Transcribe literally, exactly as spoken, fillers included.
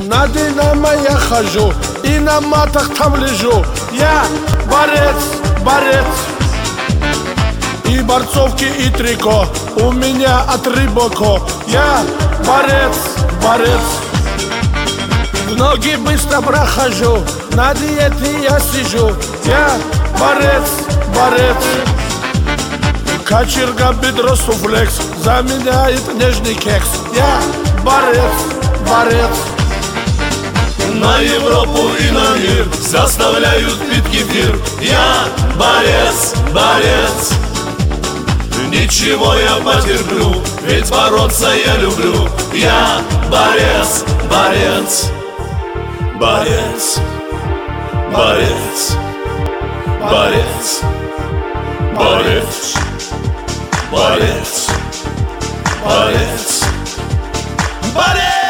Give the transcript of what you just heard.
На Динамо я хожу и на матах там лежу. Я борец, борец. И борцовки, и трико у меня от Рибоко. Я борец, борец. В ноги быстро прохожу, на диете я сижу. Я борец, борец. Кочерга, бедро, суфлекс заменяет нежный кекс. Я борец, борец. На Европу и на мир заставляют пить кефир. Я борец, борец. Ничего я потерплю, ведь бороться я люблю. Я борец, борец. Борец, борец, борец, борец, борец, борец, борец.